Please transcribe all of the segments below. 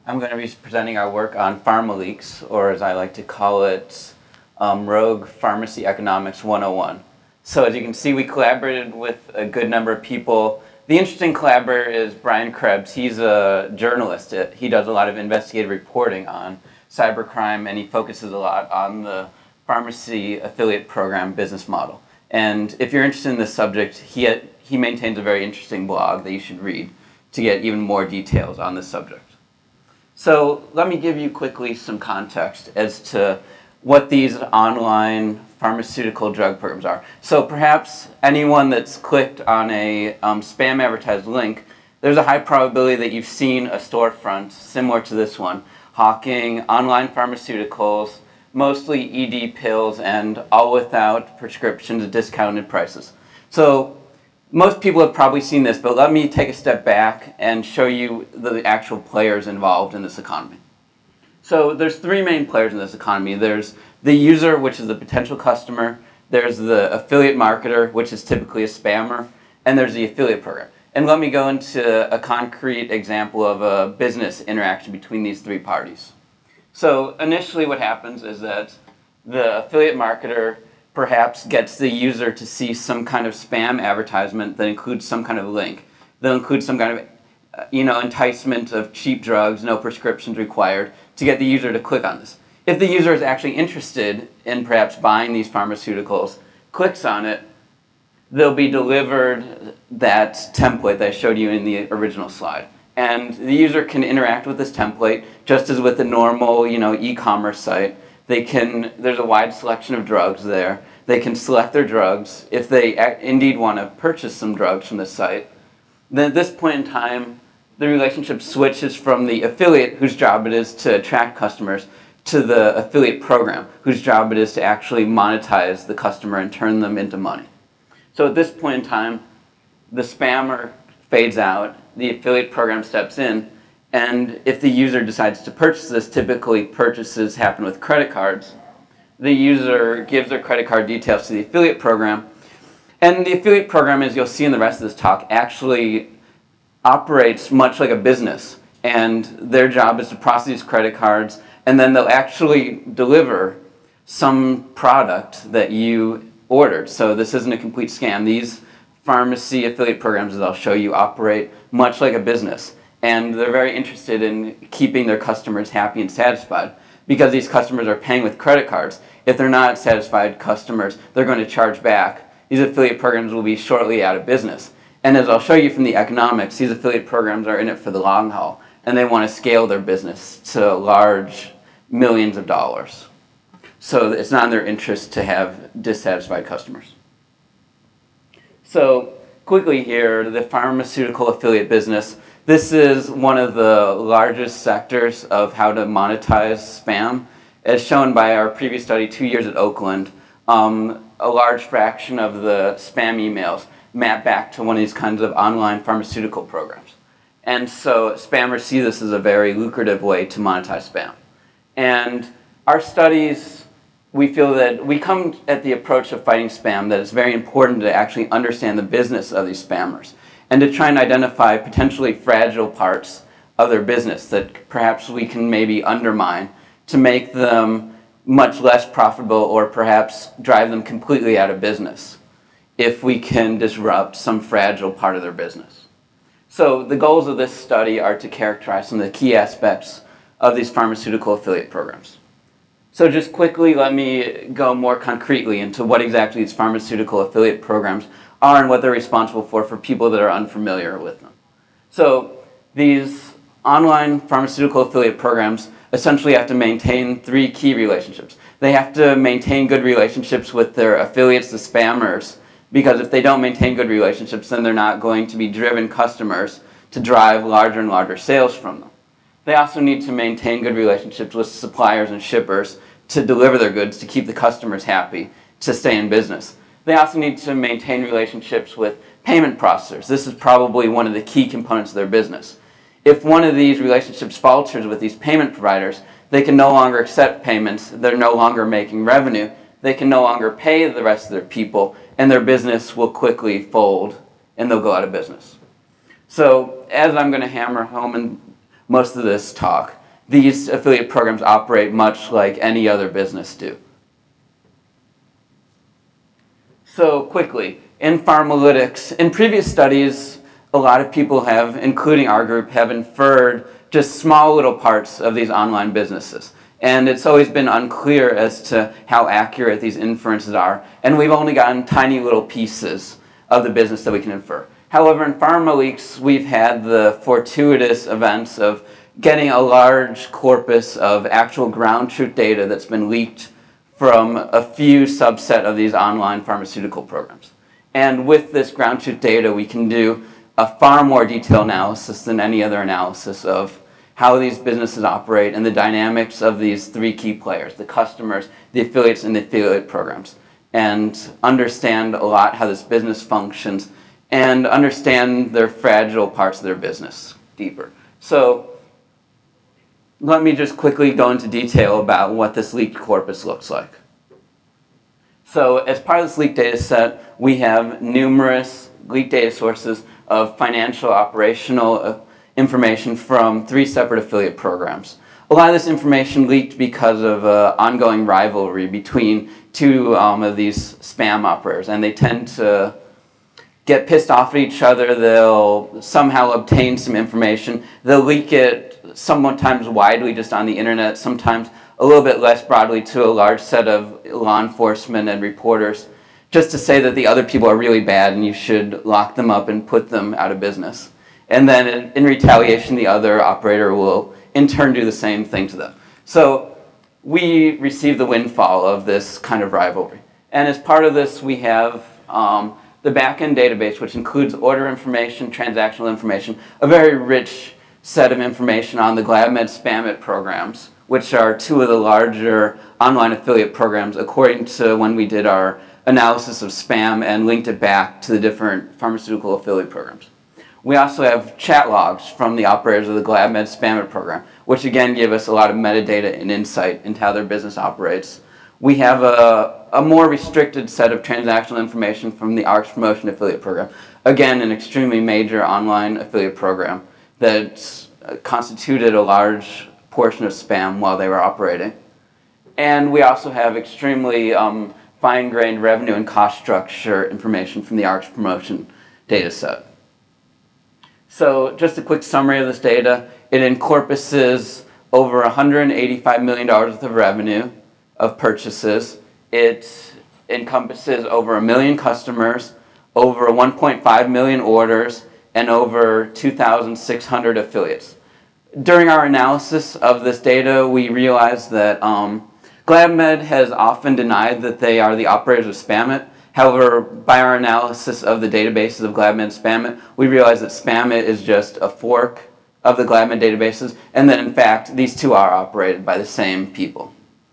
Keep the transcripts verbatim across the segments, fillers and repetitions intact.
I'm going to be presenting our work on PharmaLeaks, or as I like to call it, um, Rogue Pharmacy Economics one oh one. So as you can see, we collaborated with a good number of people. The interesting collaborator is Brian Krebs. He's a journalist. He does a lot of investigative reporting on cybercrime, and he focuses a lot on the pharmacy affiliate program business model. And if you're interested in this subject, he, had, he maintains a very interesting blog that you should read to get even more details on this subject. So let me give you quickly some context as to what these online pharmaceutical drug programs are. So perhaps anyone that's clicked on a um, spam advertised link, there's a high probability that you've seen a storefront similar to this one, hawking online pharmaceuticals, mostly E D pills, and all without prescriptions at discounted prices. So most people have probably seen this, but let me take a step back and show you the actual players involved in this economy. So there's three main players in this economy. There's the user, which is the potential customer. There's the affiliate marketer, which is typically a spammer. And there's the affiliate program. And let me go into a concrete example of a business interaction between these three parties. So initially what happens is that the affiliate marketer perhaps gets the user to see some kind of spam advertisement that includes some kind of link. They'll include some kind of you know, enticement of cheap drugs, no prescriptions required, to get the user to click on this. If the user is actually interested in perhaps buying these pharmaceuticals, clicks on it, they'll be delivered that template that I showed you in the original slide. And the user can interact with this template just as with a normal you know, e-commerce site. They can, there's a wide selection of drugs there. They can select their drugs. If they indeed want to purchase some drugs from the site, then at this point in time, the relationship switches from the affiliate, whose job it is to attract customers, to the affiliate program, whose job it is to actually monetize the customer and turn them into money. So at this point in time, the spammer fades out, the affiliate program steps in, and if the user decides to purchase this, typically purchases happen with credit cards, the user gives their credit card details to the affiliate program, and the affiliate program, as you'll see in the rest of this talk, actually operates much like a business, and their job is to process these credit cards, and then they'll actually deliver some product that you ordered. So this isn't a complete scam. These pharmacy affiliate programs, as I'll show you, operate much like a business. And they're very interested in keeping their customers happy and satisfied because these customers are paying with credit cards. If they're not satisfied customers, they're going to charge back. These affiliate programs will be shortly out of business. And as I'll show you from the economics, these affiliate programs are in it for the long haul, and they want to scale their business to large millions of dollars. So it's not in their interest to have dissatisfied customers. So quickly here, the pharmaceutical affiliate business. This is one of the largest sectors of how to monetize spam. As shown by our previous study, two years at Oakland, um, a large fraction of the spam emails map back to one of these kinds of online pharmaceutical programs. And so spammers see this as a very lucrative way to monetize spam. And our studies, we feel that we come at the approach of fighting spam that it's very important to actually understand the business of these spammers, and to try and identify potentially fragile parts of their business that perhaps we can maybe undermine to make them much less profitable or perhaps drive them completely out of business if we can disrupt some fragile part of their business. So the goals of this study are to characterize some of the key aspects of these pharmaceutical affiliate programs. So just quickly, let me go more concretely into what exactly these pharmaceutical affiliate programs are and what they're responsible for for people that are unfamiliar with them. So these online pharmaceutical affiliate programs essentially have to maintain three key relationships. They have to maintain good relationships with their affiliates, the spammers, because if they don't maintain good relationships, then they're not going to be driven customers to drive larger and larger sales from them. They also need to maintain good relationships with suppliers and shippers to deliver their goods, to keep the customers happy, to stay in business. They also need to maintain relationships with payment processors. This is probably one of the key components of their business. If one of these relationships falters with these payment providers, they can no longer accept payments, they're no longer making revenue, they can no longer pay the rest of their people, and their business will quickly fold and they'll go out of business. So as I'm going to hammer home in most of this talk, these affiliate programs operate much like any other business do. So quickly, in Pharmalytics, in previous studies, a lot of people have, including our group, have inferred just small little parts of these online businesses. And it's always been unclear as to how accurate these inferences are. And we've only gotten tiny little pieces of the business that we can infer. However, in PharmaLeaks, we've had the fortuitous events of getting a large corpus of actual ground truth data that's been leaked from a few subset of these online pharmaceutical programs. And with this ground truth data, we can do a far more detailed analysis than any other analysis of how these businesses operate and the dynamics of these three key players, the customers, the affiliates, and the affiliate programs, and understand a lot how this business functions and understand their fragile parts of their business deeper. So let me just quickly go into detail about what this leaked corpus looks like. So as part of this leaked data set, we have numerous leaked data sources of financial operational uh, information from three separate affiliate programs. A lot of this information leaked because of uh, ongoing rivalry between two um, of these spam operators, and they tend to get pissed off at each other. They'll somehow obtain some information. They'll leak it sometimes widely just on the internet, sometimes a little bit less broadly to a large set of law enforcement and reporters, just to say that the other people are really bad and you should lock them up and put them out of business. And then in, in retaliation, the other operator will in turn do the same thing to them. So we receive the windfall of this kind of rivalry. And as part of this, we have um, the backend database, which includes order information, transactional information, a very rich set of information on the GlabMed SpamIt programs, which are two of the larger online affiliate programs according to when we did our analysis of spam and linked it back to the different pharmaceutical affiliate programs. We also have chat logs from the operators of the GlabMed SpamIt program, which again give us a lot of metadata and insight into how their business operates. We have a, a more restricted set of transactional information from the Rx Promotion affiliate program. Again, an extremely major online affiliate program that constituted a large portion of spam while they were operating. And we also have extremely um, fine-grained revenue and cost structure information from the Rx Promotion data set. So just a quick summary of this data. It encompasses over one hundred eighty-five million dollars worth of revenue of purchases. It encompasses over a million customers, over one point five million orders, and over two thousand six hundred affiliates. During our analysis of this data, we realized that um, GlabMed has often denied that they are the operators of SpamIt. However, by our analysis of the databases of GlabMed and SpamIt, we realized that SpamIt is just a fork of the GlabMed databases, and that in fact these two are operated by the same people.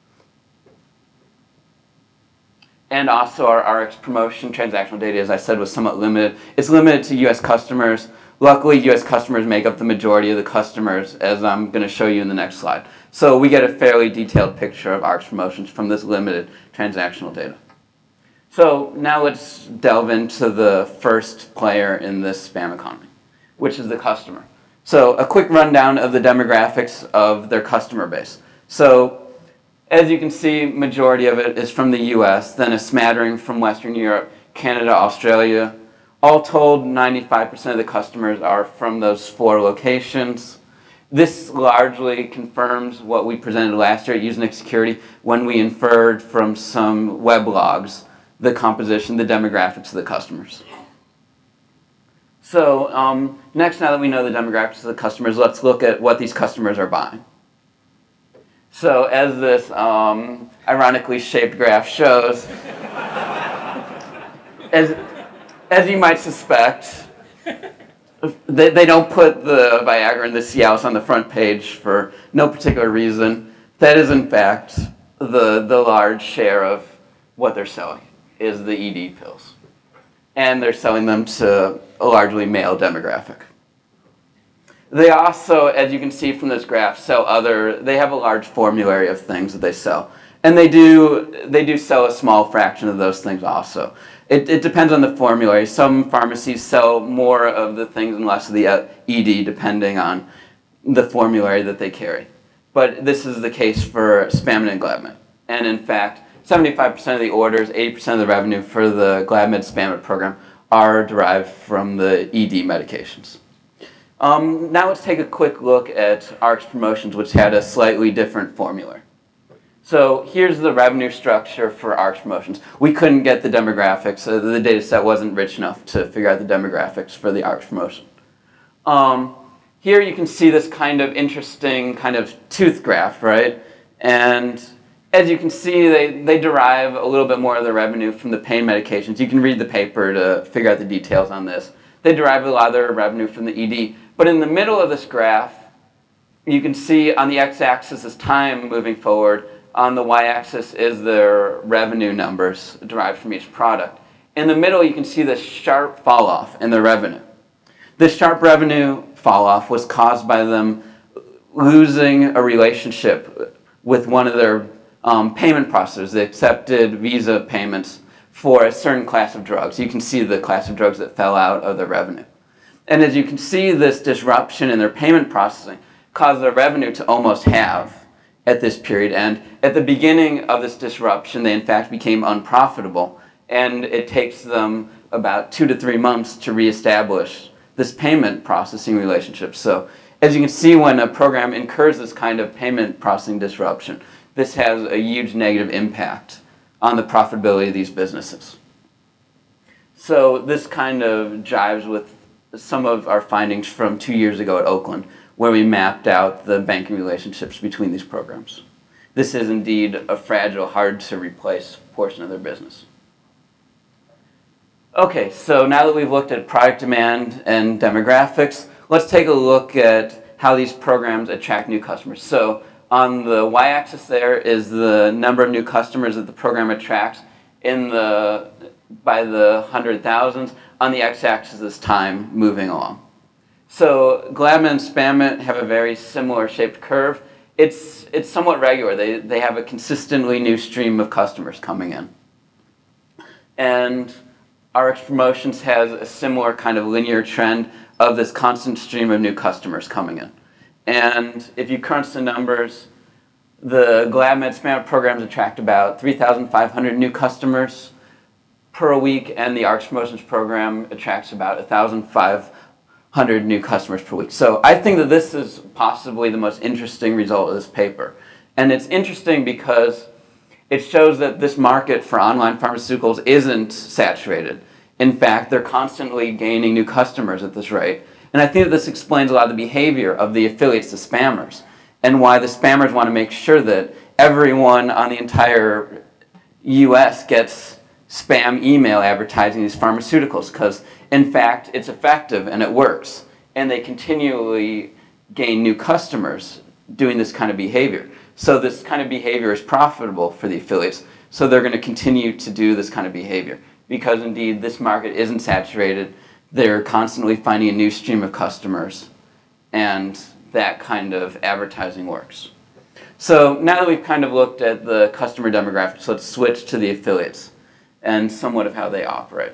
And also our Rx Promotion transactional data, as I said, was somewhat limited. It's limited to U S customers. Luckily, U S customers make up the majority of the customers, as I'm going to show you in the next slide. So we get a fairly detailed picture of Rx Promotions from this limited transactional data. So now let's delve into the first player in this spam economy, which is the customer. So a quick rundown of the demographics of their customer base. So as you can see, majority of it is from the U S, then a smattering from Western Europe, Canada, Australia. All told, ninety-five percent of the customers are from those four locations. This largely confirms what we presented last year at Usenix Security when we inferred from some web logs the composition, the demographics of the customers. So um, next, now that we know the demographics of the customers, let's look at what these customers are buying. So as this um, ironically shaped graph shows, as, as you might suspect, they, they don't put the Viagra and the Cialis on the front page for no particular reason. That is, in fact, the, the large share of what they're selling is the E D pills. And they're selling them to a largely male demographic. They also, as you can see from this graph, sell other, they have a large formulary of things that they sell. And they do, they do sell a small fraction of those things also. It, it depends on the formulary. Some pharmacies sell more of the things and less of the E D depending on the formulary that they carry. but this is the case for Spammed and Glavmed. And in fact, seventy-five percent of the orders, eighty percent of the revenue for the Glavmed Spammed program are derived from the E D medications. Um, now let's take a quick look at Rx Promotions, which had a slightly different formula. So here's the revenue structure for Rx Promotions. We couldn't get the demographics. So the data set wasn't rich enough to figure out the demographics for the Rx Promotion. Um, here you can see this kind of interesting kind of tooth graph, right? And as you can see, they, they derive a little bit more of the revenue from the pain medications. You can read the paper to figure out the details on this. They derive a lot of their revenue from the E D. But in the middle of this graph, you can see on the x-axis is time moving forward. On the y-axis is their revenue numbers derived from each product. In the middle, you can see this sharp fall off in their revenue. This sharp revenue fall off was caused by them losing a relationship with one of their um, payment processors. They accepted Visa payments for a certain class of drugs. You can see the class of drugs that fell out of their revenue. And as you can see, this disruption in their payment processing caused their revenue to almost halve at this period. And at the beginning of this disruption, they in fact became unprofitable. And it takes them about two to three months to reestablish this payment processing relationship. So as you can see, when a program incurs this kind of payment processing disruption, this has a huge negative impact on the profitability of these businesses. So this kind of jives with some of our findings from two years ago at Oakland, where we mapped out the banking relationships between these programs. This is indeed a fragile, hard to replace portion of their business. Okay, so now that we've looked at product demand and demographics, let's take a look at how these programs attract new customers. So on the y-axis there is the number of new customers that the program attracts in the, by the hundred thousands. On the x-axis is time moving along. So Glavmed and Spammed have a very similar shaped curve. It's, it's somewhat regular. They, they have a consistently new stream of customers coming in. And Rx Promotions has a similar kind of linear trend of this constant stream of new customers coming in. And if you crunch the numbers, the Glavmed Spammed programs attract about three thousand five hundred new customers per week, and the Rx Promotions program attracts about one thousand five hundred new customers per week. So I think that this is possibly the most interesting result of this paper. And it's interesting because it shows that this market for online pharmaceuticals isn't saturated. In fact, they're constantly gaining new customers at this rate. And I think that this explains a lot of the behavior of the affiliates, the spammers, and why the spammers want to make sure that everyone on the entire U S gets spam email advertising these pharmaceuticals, because in fact it's effective and it works, and they continually gain new customers doing this kind of behavior. So this kind of behavior is profitable for the affiliates, so they're going to continue to do this kind of behavior because indeed this market isn't saturated. They're constantly finding a new stream of customers, and that kind of advertising works. So now that we've kind of looked at the customer demographics, let's switch to the affiliates and somewhat of how they operate.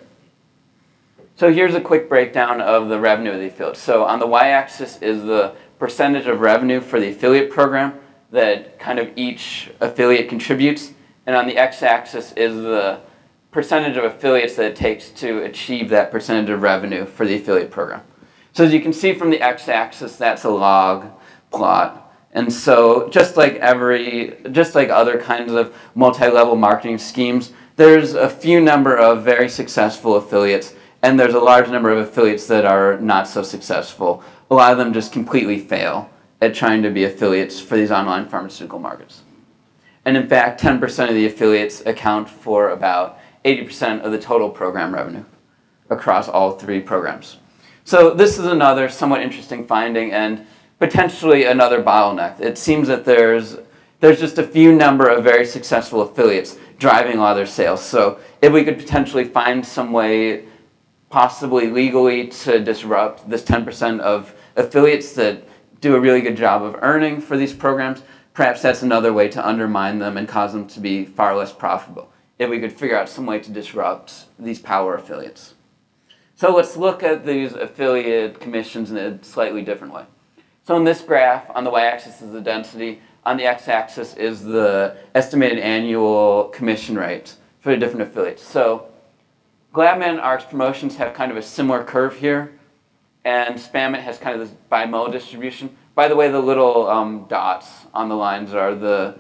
So here's a quick breakdown of the revenue of the affiliates. So on the y-axis is the percentage of revenue for the affiliate program that kind of each affiliate contributes, and on the x-axis is the percentage of affiliates that it takes to achieve that percentage of revenue for the affiliate program. So as you can see from the x-axis, that's a log plot. And so just like every, just like other kinds of multi-level marketing schemes, there's a few number of very successful affiliates, and there's a large number of affiliates that are not so successful. A lot of them just completely fail at trying to be affiliates for these online pharmaceutical markets. And in fact, ten percent of the affiliates account for about eighty percent of the total program revenue across all three programs. So this is another somewhat interesting finding and potentially another bottleneck. It seems that there's, there's just a few number of very successful affiliates driving a lot of their sales. So if we could potentially find some way, possibly legally, to disrupt this ten percent of affiliates that do a really good job of earning for these programs, perhaps that's another way to undermine them and cause them to be far less profitable, if we could figure out some way to disrupt these power affiliates. So let's look at these affiliate commissions in a slightly different way. So in this graph, on the y-axis is the density On the x-axis is the estimated annual commission rate for the different affiliates. So GlabMed and Arcs Promotions have kind of a similar curve here, and Spamit has kind of this bimodal distribution. By the way, the little um, dots on the lines are the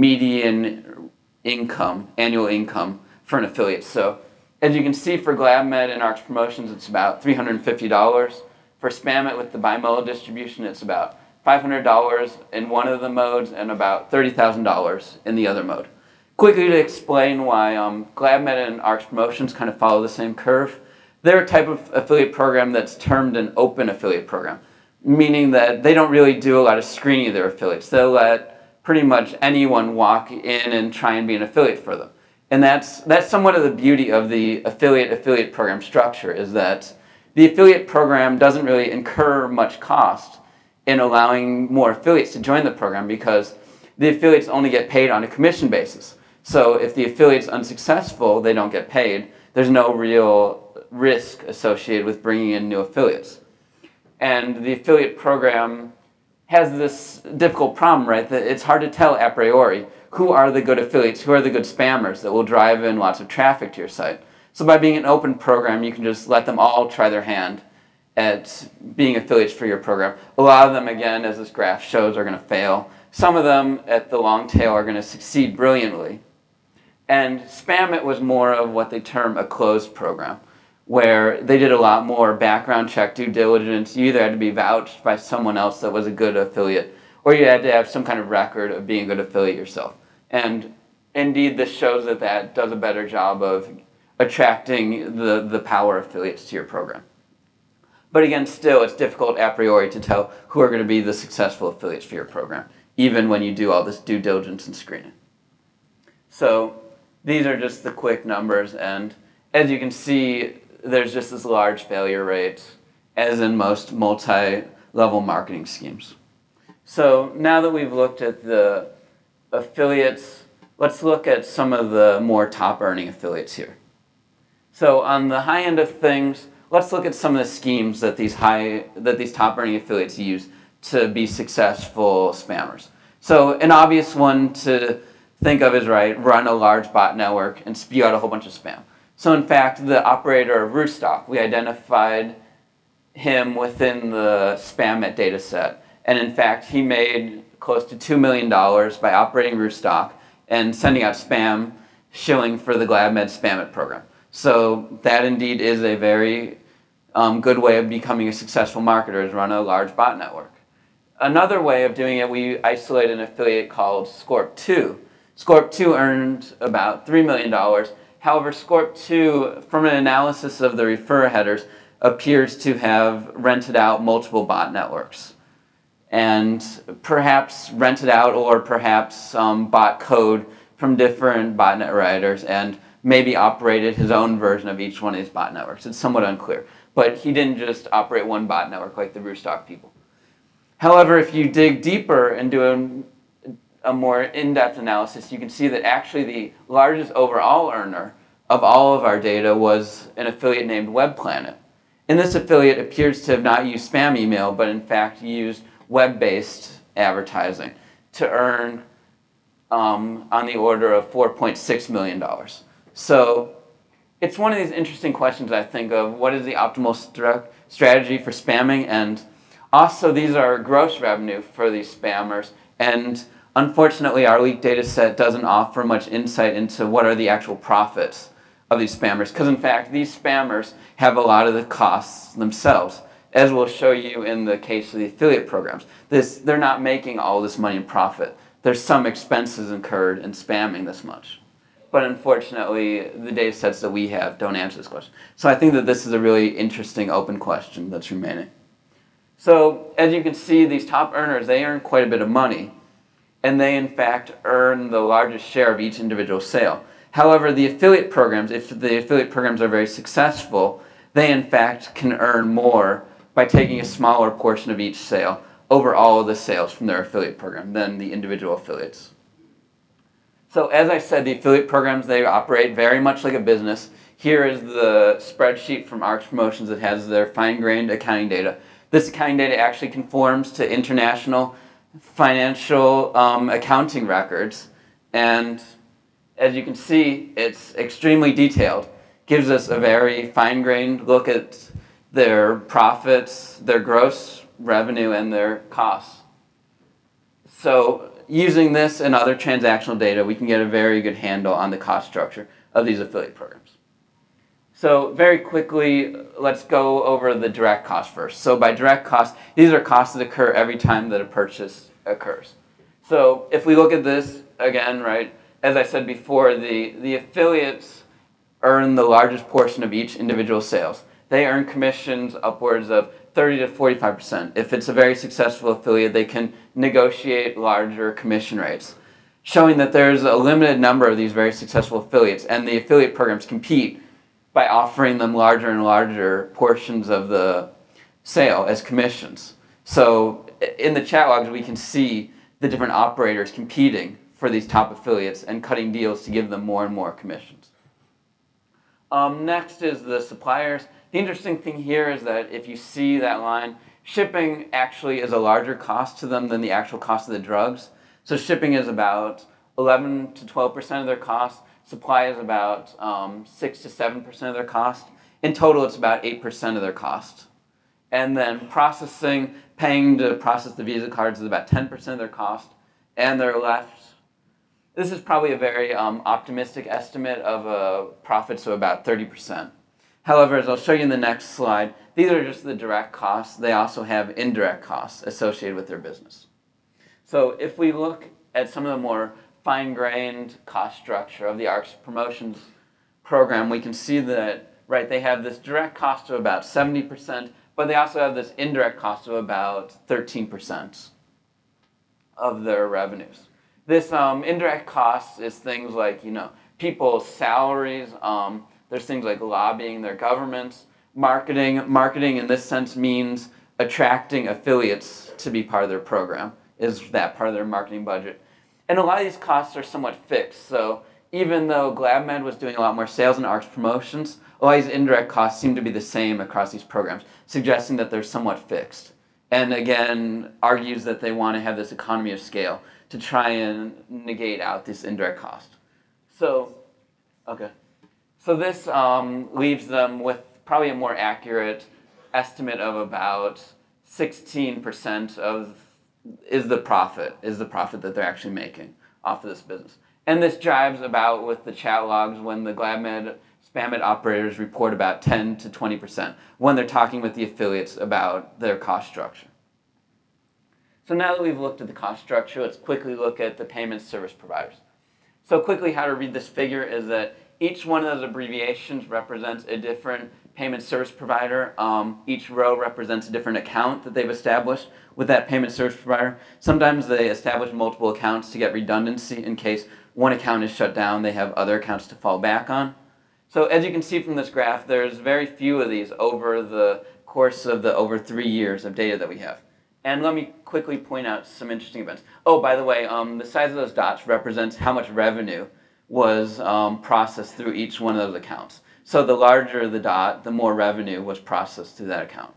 median income, annual income for an affiliate. So as you can see, for GlabMed and Arcs Promotions, it's about three hundred fifty dollars. For Spamit with the bimodal distribution, it's about five hundred dollars in one of the modes and about thirty thousand dollars in the other mode. Quickly to explain why um, GlabMed and Arcs Promotions kind of follow the same curve. They're a type of affiliate program that's termed an open affiliate program, meaning that they don't really do a lot of screening of their affiliates. They'll let pretty much anyone walk in and try and be an affiliate for them. And that's, that's somewhat of the beauty of the affiliate-affiliate program structure, is that the affiliate program doesn't really incur much cost in allowing more affiliates to join the program, because the affiliates only get paid on a commission basis. So if the affiliate's unsuccessful, they don't get paid. There's no real risk associated with bringing in new affiliates. And the affiliate program has this difficult problem, right? That it's hard to tell a priori who are the good affiliates, who are the good spammers that will drive in lots of traffic to your site. So by being an open program, you can just let them all try their hand at being affiliates for your program. A lot of them, again, as this graph shows, are going to fail. Some of them at the long tail are going to succeed brilliantly. And Spamit was more of what they term a closed program, where they did a lot more background check, due diligence. You either had to be vouched by someone else that was a good affiliate, or you had to have some kind of record of being a good affiliate yourself. And indeed, this shows that that does a better job of attracting the, the power affiliates to your program. But again, still, it's difficult a priori to tell who are going to be the successful affiliates for your program, even when you do all this due diligence and screening. So these are just the quick numbers, and as you can see, there's just this large failure rate, as in most multi-level marketing schemes. So now that we've looked at the affiliates, let's look at some of the more top-earning affiliates here. So on the high end of things, let's look at some of the schemes that these high that these top-earning affiliates use to be successful spammers. So an obvious one to think of is, right, run a large bot network and spew out a whole bunch of spam. So in fact, the operator of Rootstock, we identified him within the Spamit data set. And in fact, he made close to two million dollars by operating Rootstock and sending out spam shilling for the GlabMed Spamit program. So that indeed is a very um, good way of becoming a successful marketer, is run a large bot network. Another way of doing it, we isolated an affiliate called Scorp two. Scorp two earned about three million dollars. However, Scorp two, from an analysis of the referrer headers, appears to have rented out multiple bot networks. And perhaps rented out, or perhaps um, bought code from different botnet writers and maybe operated his own version of each one of these bot networks. It's somewhat unclear. But he didn't just operate one bot network like the Rootstock people. However, if you dig deeper and do a, a more in-depth analysis, you can see that actually the largest overall earner of all of our data was an affiliate named WebPlanet. And this affiliate appears to have not used spam email, but in fact used web-based advertising to earn um, on the order of four point six million dollars. So it's one of these interesting questions, I think, of what is the optimal stru- strategy for spamming, and also these are gross revenue for these spammers, and unfortunately our leaked data set doesn't offer much insight into what are the actual profits of these spammers, because in fact these spammers have a lot of the costs themselves, as we'll show you in the case of the affiliate programs. This, they're not making all this money in profit. There's some expenses incurred in spamming this much. But unfortunately, the data sets that we have don't answer this question. So I think that this is a really interesting open question that's remaining. So as you can see, these top earners, they earn quite a bit of money, and they in fact earn the largest share of each individual sale. However, the affiliate programs, if the affiliate programs are very successful, they in fact can earn more by taking a smaller portion of each sale over all of the sales from their affiliate program than the individual affiliates. So as I said, the affiliate programs, they operate very much like a business. Here is the spreadsheet from Arcs Promotions that has their fine-grained accounting data. This accounting data actually conforms to international financial um, accounting records. And as you can see, it's extremely detailed. Gives us a very fine-grained look at their profits, their gross revenue, and their costs. So using this and other transactional data, we can get a very good handle on the cost structure of these affiliate programs. So very quickly, let's go over the direct cost first. So by direct costs, these are costs that occur every time that a purchase occurs. So if we look at this again, right, as I said before, the, the affiliates earn the largest portion of each individual sales. They earn commissions upwards of thirty to forty-five percent. If it's a very successful affiliate, they can negotiate larger commission rates, showing that there's a limited number of these very successful affiliates, and the affiliate programs compete by offering them larger and larger portions of the sale as commissions. So in the chat logs, we can see the different operators competing for these top affiliates and cutting deals to give them more and more commissions. Um, next is the suppliers. The interesting thing here is that if you see that line, shipping actually is a larger cost to them than the actual cost of the drugs. So shipping is about eleven to twelve percent of their cost. Supply is about um, six to seven percent of their cost. In total, it's about eight percent of their cost. And then processing, paying to process the Visa cards is about ten percent of their cost. And they're left, this is probably a very um, optimistic estimate of uh, profits of about thirty percent. However, as I'll show you in the next slide, these are just the direct costs. They also have indirect costs associated with their business. So if we look at some of the more fine-grained cost structure of the A R C Promotions program, we can see that, right, they have this direct cost of about seventy percent, but they also have this indirect cost of about thirteen percent of their revenues. This um, indirect cost is things like, you know, people's salaries, um, there's things like lobbying their governments, marketing. Marketing in this sense means attracting affiliates to be part of their program, is that part of their marketing budget. And a lot of these costs are somewhat fixed. So even though GlabMed was doing a lot more sales and A R C Promotions, a lot of these indirect costs seem to be the same across these programs, suggesting that they're somewhat fixed. And again, argues that they want to have this economy of scale to try and negate out this indirect cost. So, okay. So this um, leaves them with probably a more accurate estimate of about sixteen percent of is the profit, is the profit that they're actually making off of this business. And this jives about with the chat logs when the GlabMed, SpamMed operators report about ten to twenty percent when they're talking with the affiliates about their cost structure. So now that we've looked at the cost structure, let's quickly look at the payment service providers. So quickly, how to read this figure is that each one of those abbreviations represents a different payment service provider. Um, each row represents a different account that they've established with that payment service provider. Sometimes they establish multiple accounts to get redundancy in case one account is shut down, they have other accounts to fall back on. So as you can see from this graph, there's very few of these over the course of the over three years of data that we have. And let me quickly point out some interesting events. Oh, by the way, um, the size of those dots represents how much revenue was um, processed through each one of those accounts. So the larger the dot, the more revenue was processed through that account.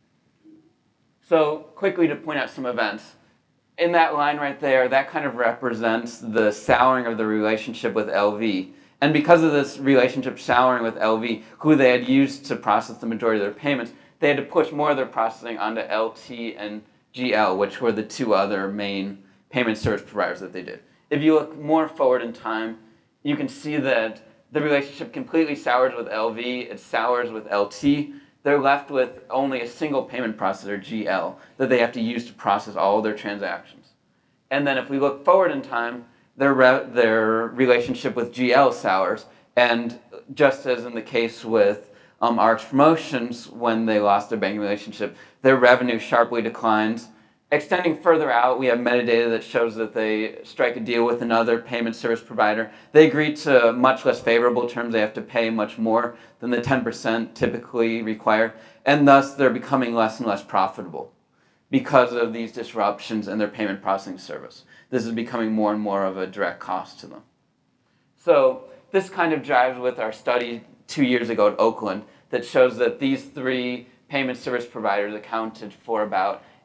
So quickly to point out some events. In that line right there, that kind of represents the souring of the relationship with L V. And because of this relationship souring with L V, who they had used to process the majority of their payments, they had to push more of their processing onto L T and G L, which were the two other main payment service providers that they did. If you look more forward in time, you can see that the relationship completely sours with L V, it sours with L T. They're left with only a single payment processor, G L, that they have to use to process all of their transactions. And then if we look forward in time, their, re their relationship with G L sours, and just as in the case with Um, A R C Promotions, when they lost their banking relationship, their revenue sharply declines. Extending further out, we have metadata that shows that they strike a deal with another payment service provider. They agree to much less favorable terms. They have to pay much more than the ten percent typically required, and thus they're becoming less and less profitable because of these disruptions in their payment processing service. This is becoming more and more of a direct cost to them. So this kind of jives with our study two years ago at Oakland that shows that these three payment service providers accounted for about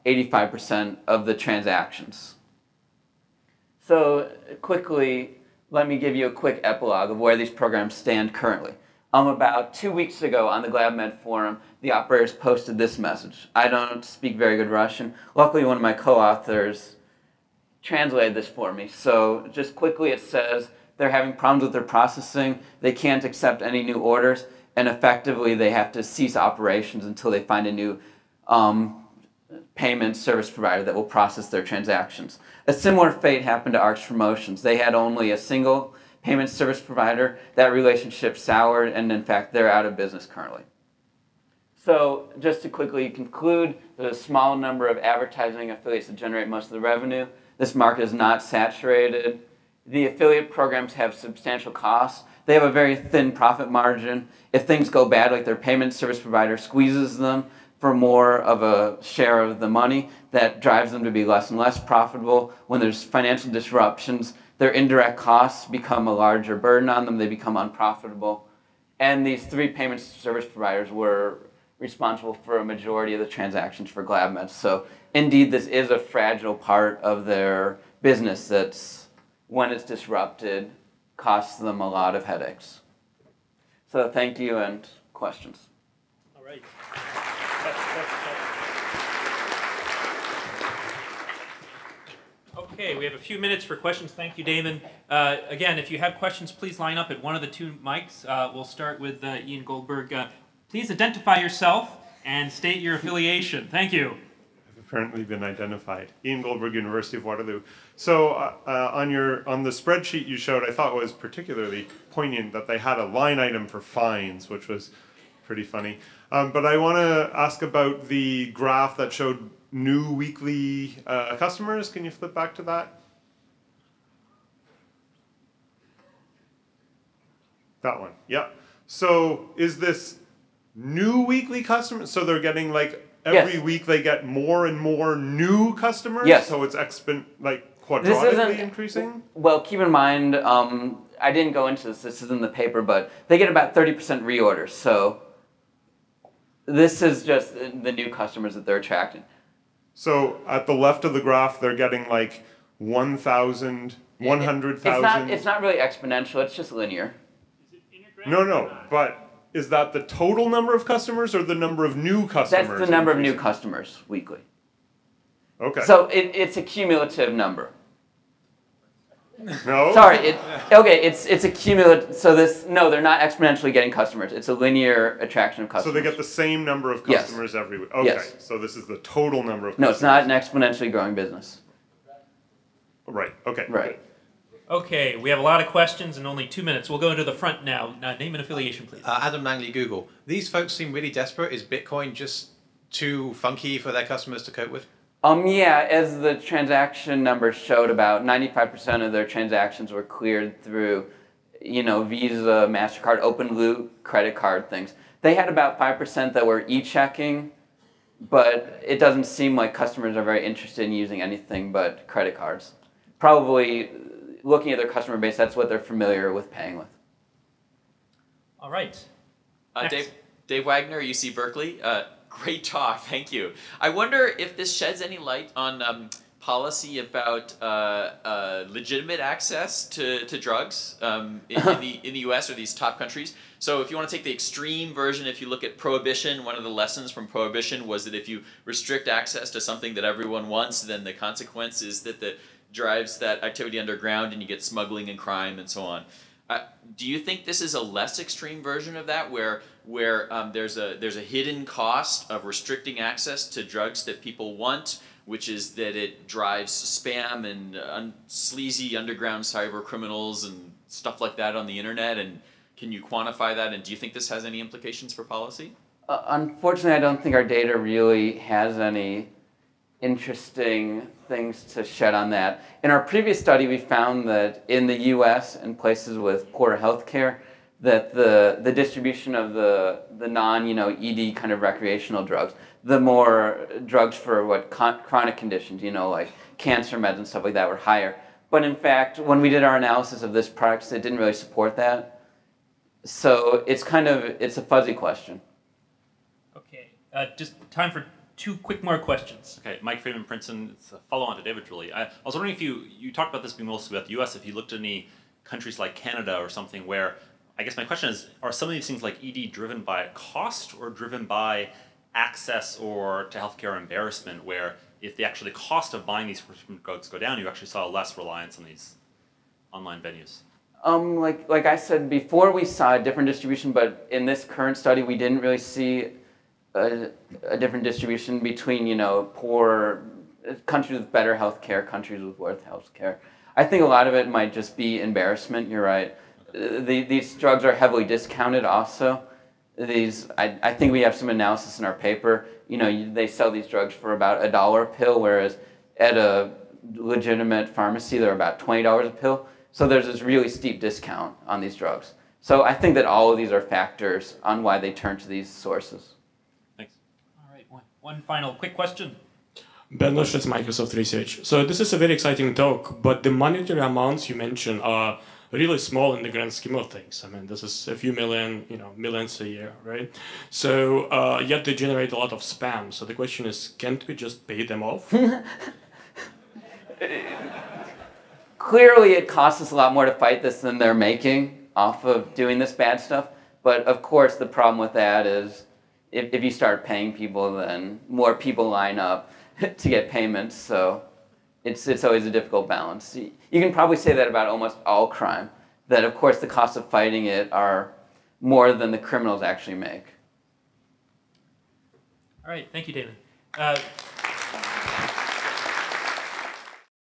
eighty-five percent of the transactions. So quickly, let me give you a quick epilogue of where these programs stand currently. Um, about two weeks ago on the GlabMed forum, the operators posted this message. I don't speak very good Russian. Luckily, one of my co-authors translated this for me. So just quickly, it says they're having problems with their processing. They can't accept any new orders, and effectively, they have to cease operations until they find a new um, payment service provider that will process their transactions. A similar fate happened to Arcs Promotions. They had only a single payment service provider. That relationship soured, and in fact, they're out of business currently. So just to quickly conclude, there's a small number of advertising affiliates that generate most of the revenue. This market is not saturated. The affiliate programs have substantial costs. They have a very thin profit margin. If things go bad, like their payment service provider squeezes them for more of a share of the money, that drives them to be less and less profitable. When there's financial disruptions, their indirect costs become a larger burden on them. They become unprofitable. And these three payment service providers were responsible for a majority of the transactions for GlabMed. So indeed, this is a fragile part of their business that's, when it's disrupted, costs them a lot of headaches. So thank you, and questions. All right. Okay, we have a few minutes for questions. Thank you, Damon. Uh, again, if you have questions, please line up at one of the two mics. Uh, we'll start with uh, Ian Goldberg. Uh, please identify yourself and state your affiliation. Thank you. I've apparently been identified. Ian Goldberg, University of Waterloo. So uh, uh, on your on the spreadsheet you showed, I thought was particularly poignant that they had a line item for fines, which was pretty funny. Um, but I want to ask about the graph that showed new weekly uh, customers. Can you flip back to that? That one, yeah. So is this new weekly customers? So they're getting like every Yes. week they get more and more new customers? Yes. So it's exponent like This quadratically isn't increasing? Well, keep in mind, um, I didn't go into this. This is in the paper, but they get about thirty percent reorders. So this is just the new customers that they're attracting. So at the left of the graph, they're getting like one thousand, one hundred thousand. It's not, it's not really exponential. It's just linear. No, no, but is that the total number of customers or the number of new customers? That's the number of new increasing? customers weekly. Okay. So it, it's a cumulative number. No? Sorry. It, okay, it's it's a cumulative. So this no, they're not exponentially getting customers. It's a linear attraction of customers. So they get the same number of Yes. customers every week. Okay. Yes. So this is the total number of No, customers. it's not an exponentially growing business. Right. Okay. Right. Okay, we have a lot of questions and only two minutes. We'll go to the front now. Uh, name and affiliation, please. Uh, Adam Langley, Google. These folks seem really desperate. Is Bitcoin just too funky for their customers to cope with? Um, yeah, as the transaction numbers showed, about ninety-five percent of their transactions were cleared through, you know, Visa, MasterCard, open loop, credit card things. They had about five percent that were e-checking, but it doesn't seem like customers are very interested in using anything but credit cards. Probably, looking at their customer base, that's what they're familiar with paying with. All right. Uh, Next. Dave, Dave Wagner, U C Berkeley. Uh, great talk, thank you. I wonder if this sheds any light on um, policy about uh, uh, legitimate access to, to drugs um, in, in, the, in the U S or these top countries. So if you want to take the extreme version, if you look at prohibition, one of the lessons from prohibition was that if you restrict access to something that everyone wants, then the consequence is that the drives that activity underground and you get smuggling and crime and so on. Uh, do you think this is a less extreme version of that, where where um, there's a there's a hidden cost of restricting access to drugs that people want, which is that it drives spam and uh, sleazy underground cyber criminals and stuff like that on the internet? And can you quantify that? And do you think this has any implications for policy? Uh, unfortunately, I don't think our data really has any interesting things to shed on that. In our previous study, we found that in the U S and places with poor health care, that the, the distribution of the, the non, you know, E D kind of recreational drugs, the more drugs for what con- chronic conditions, you know, like cancer meds and stuff like that were higher. But in fact, when we did our analysis of this product, it didn't really support that. So it's kind of, it's a fuzzy question. Okay. Uh, just time for two quick more questions. Okay, Mike Freeman, Princeton. It's a follow-on to David, really. I, I was wondering if you, you talked about this being mostly about the U S, if you looked at any countries like Canada or something where, I guess my question is, are some of these things like E D driven by cost or driven by access or to healthcare embarrassment, where if the actually cost of buying these prescription drugs go down, you actually saw less reliance on these online venues? Um, like like I said before, we saw a different distribution, but in this current study, we didn't really see a, a different distribution between, you know, poor countries with better health care, countries with worse health care. I think a lot of it might just be embarrassment. You're right. The, these drugs are heavily discounted also. These, I, I think we have some analysis in our paper. You know, you, they sell these drugs for about a dollar a pill, whereas at a legitimate pharmacy, they're about twenty dollars a pill. So there's this really steep discount on these drugs. So I think that all of these are factors on why they turn to these sources. Thanks. All right, one, one final quick question. Ben Luschitz, Microsoft Research. So this is a very exciting talk, but the monetary amounts you mentioned are really small in the grand scheme of things. I mean, this is a few million, you know, millions a year, right? So uh, yet they generate a lot of spam. So the question is, can't we just pay them off? Clearly, it costs us a lot more to fight this than they're making off of doing this bad stuff. But of course, the problem with that is if, if you start paying people, then more people line up to get payments. So it's it's always a difficult balance. You can probably say that about almost all crime, that of course the costs of fighting it are more than the criminals actually make. All right, thank you, David. Uh,